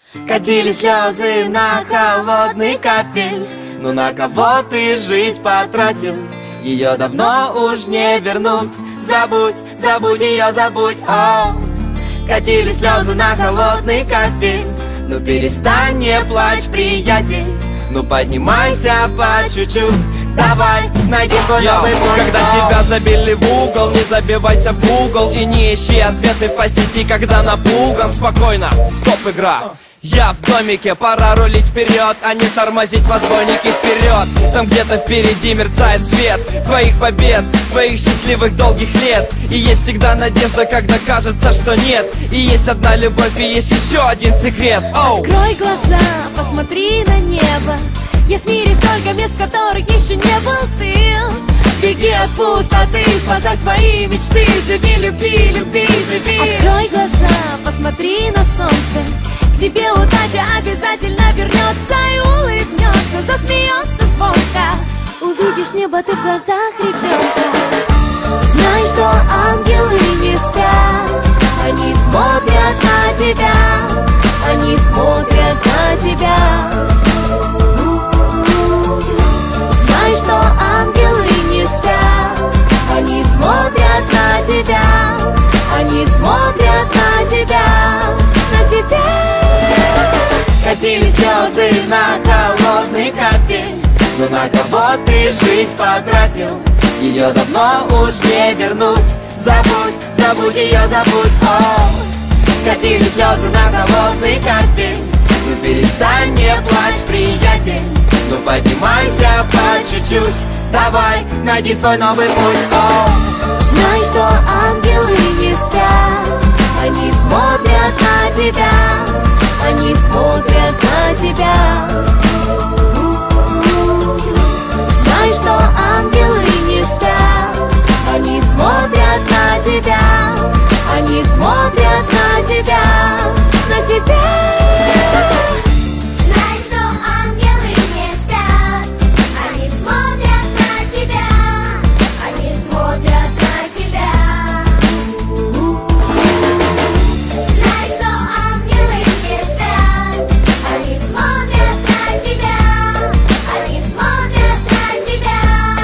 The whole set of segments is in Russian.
Катили слезы на холодный кафель. Ну на кого ты жизнь потратил? Ее давно уж не вернуть. Забудь, забудь ее, забудь. О, катили слезы на холодный кафель. Ну перестань, не плачь, приятель. Ну поднимайся по чуть-чуть. Давай, найди свой новый путь. Когда тебя забили в угол, не забивайся в Google и не ищи ответы по сети, когда напуган. Спокойно, стоп, игра. Я в домике, пора рулить вперед, а не тормозить в отбойнике вперед. Там где-то впереди мерцает свет твоих побед, твоих счастливых долгих лет. И есть всегда надежда, когда кажется, что нет. И есть одна любовь, и есть еще один секрет. Открой глаза, посмотри на небо. Есть в мире столько мест, в которых еще не был ты. Беги от пустоты, спасай свои мечты. Живи, люби, люби, живи. Открой глаза, посмотри на солнце. К тебе удача обязательно вернется и улыбнется, засмеется звонко. Увидишь небо ты в глазах ребенка. Знай, что ангелы не спят. Они смотрят на тебя. Они смотрят на тебя. Знай, что ангелы не спят. Они смотрят на тебя. Они смотрят на тебя. На тебя. Катили слезы на холодный кафель. Ну на кого ты жизнь потратил? Ее давно уж не вернуть. Забудь, забудь ее, забудь. О, катили слезы на холодный кафель. Ну перестань, не плачь, приятель. Ну поднимайся по чуть-чуть. Давай, найди свой новый путь. О, знай, что ангелы не спят. Они смотрят на тебя. Они смотрят на тебя. Знай, что ангелы не спят. Они смотрят на тебя. Они смотрят на тебя. На тебя. Знай, что ангелы не спят. Они смотрят на тебя. Они смотрят на тебя. Знай, что ангелы не спят. Они смотрят на тебя. Они смотрят на тебя.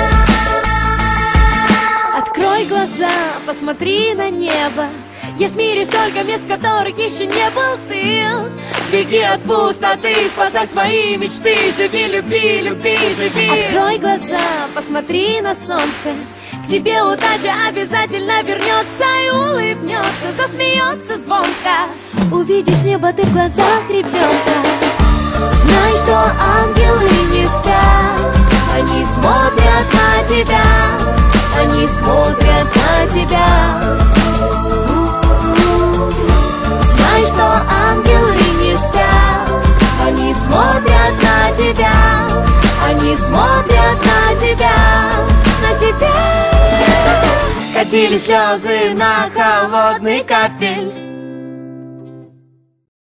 Открой глаза, посмотри на небо. Есть в мире столько мест, в которых еще не был ты. Беги от пустоты, спасай свои мечты. Живи, люби, люби, живи. Открой глаза, посмотри на солнце. К тебе удача обязательно вернется и улыбнется, засмеется звонко. Увидишь небо ты в глазах ребенка. Знай, что ангелы не спят. Они смотрят на тебя. Они смотрят на тебя. Знай, что ангелы не спят. Они смотрят на тебя. Они смотрят на тебя. На тебя. катили слезы на холодный кафель.